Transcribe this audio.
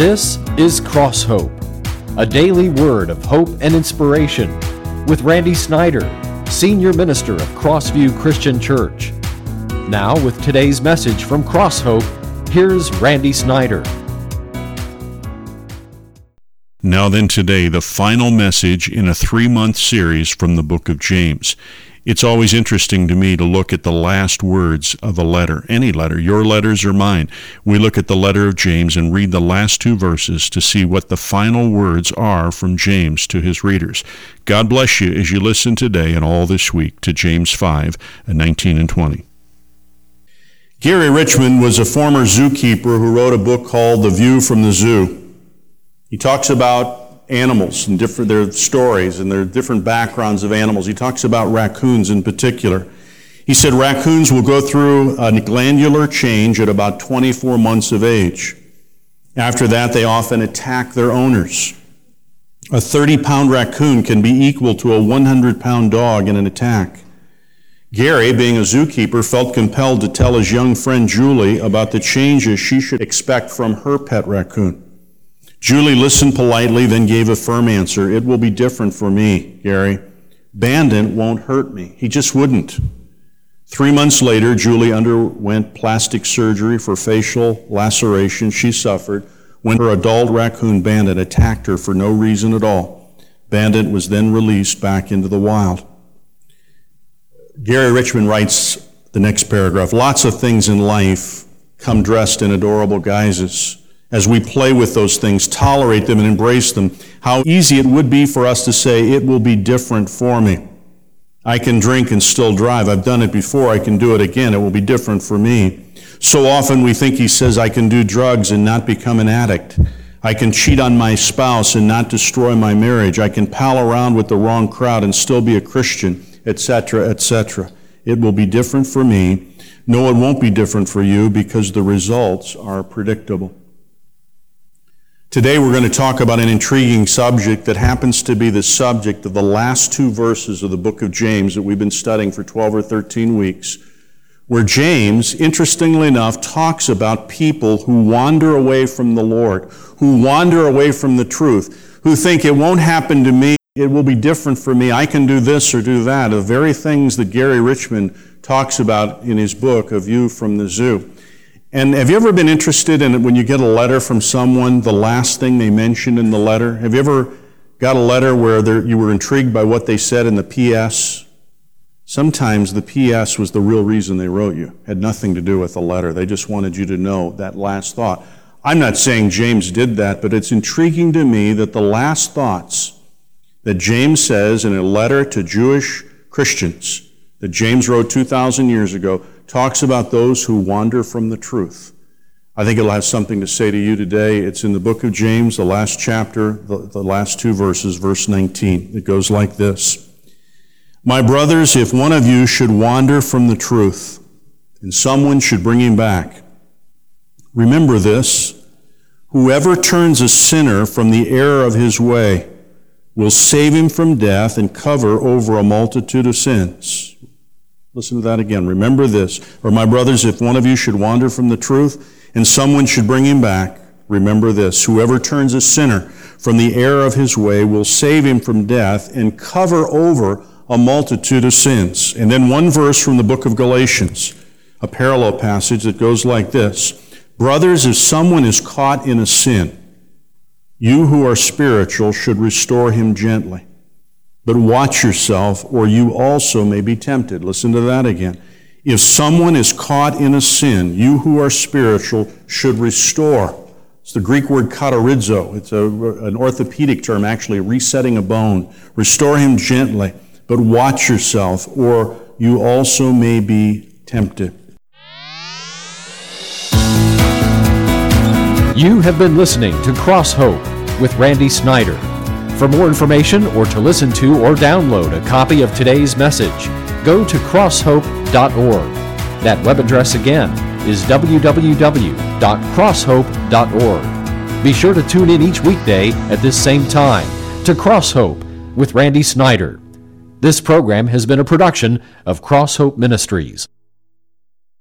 This is Cross Hope, a daily word of hope and inspiration with Randy Snyder, Senior Minister of Crossview Christian Church. Now with today's message from Cross Hope, here's Randy Snyder. Now then today, the final message in a 3-month series from the book of James. It's always interesting to me to look at the last words of a letter, any letter, your letters or mine. We look at the letter of James and read the last 2 verses to see what the final words are from James to his readers. God bless you as you listen today and all this week to James 5:19 and 20. Gary Richmond was a former zookeeper who wrote a book called The View from the Zoo. He talks about animals and their stories and their different backgrounds of animals. He talks about raccoons in particular. He said raccoons will go through a glandular change at about 24 months of age. After that, they often attack their owners. A 30-pound raccoon can be equal to a 100-pound dog in an attack. Gary, being a zookeeper, felt compelled to tell his young friend Julie about the changes she should expect from her pet raccoon. Julie listened politely, then gave a firm answer. "It will be different for me, Gary. Bandit won't hurt me. He just wouldn't." 3 months later, Julie underwent plastic surgery for facial laceration she suffered when her adult raccoon Bandit attacked her for no reason at all. Bandit was then released back into the wild. Gary Richmond writes the next paragraph, "Lots of things in life come dressed in adorable guises. As we play with those things, tolerate them and embrace them, how easy it would be for us to say, 'It will be different for me. I can drink and still drive. I've done it before. I can do it again. It will be different for me.' So often we think he says, 'I can do drugs and not become an addict. I can cheat on my spouse and not destroy my marriage. I can pal around with the wrong crowd and still be a Christian,' etc., etc. It will be different for me. No, it won't be different for you because the results are predictable." Today we're going to talk about an intriguing subject that happens to be the subject of the last 2 verses of the book of James that we've been studying for 12 or 13 weeks, where James, interestingly enough, talks about people who wander away from the Lord, who wander away from the truth, who think it won't happen to me, it will be different for me, I can do this or do that, the very things that Gary Richmond talks about in his book, A View from the Zoo. And have you ever been interested in when you get a letter from someone, the last thing they mentioned in the letter? Have you ever got a letter where you were intrigued by what they said in the P.S.? Sometimes the P.S. was the real reason they wrote you. It had nothing to do with the letter. They just wanted you to know that last thought. I'm not saying James did that, but it's intriguing to me that the last thoughts that James says in a letter to Jewish Christians that James wrote 2,000 years ago talks about those who wander from the truth. I think it'll have something to say to you today. It's in the book of James, the last chapter, the last 2 verses, verse 19. It goes like this. "My brothers, if one of you should wander from the truth, and someone should bring him back, remember this, whoever turns a sinner from the error of his way will save him from death and cover over a multitude of sins." Listen to that again. "Remember this, or my brothers, if one of you should wander from the truth and someone should bring him back, remember this, whoever turns a sinner from the error of his way will save him from death and cover over a multitude of sins." And then 1 verse from the book of Galatians, a parallel passage that goes like this. "Brothers, if someone is caught in a sin, you who are spiritual should restore him gently. But watch yourself, or you also may be tempted." Listen to that again. "If someone is caught in a sin, you who are spiritual should restore." It's the Greek word katarizo. It's an orthopedic term, actually, resetting a bone. "Restore him gently, but watch yourself, or you also may be tempted." You have been listening to Cross Hope with Randy Snyder. For more information or to listen to or download a copy of today's message, go to crosshope.org. That web address again is www.crosshope.org. Be sure to tune in each weekday at this same time to Cross Hope with Randy Snyder. This program has been a production of Cross Hope Ministries.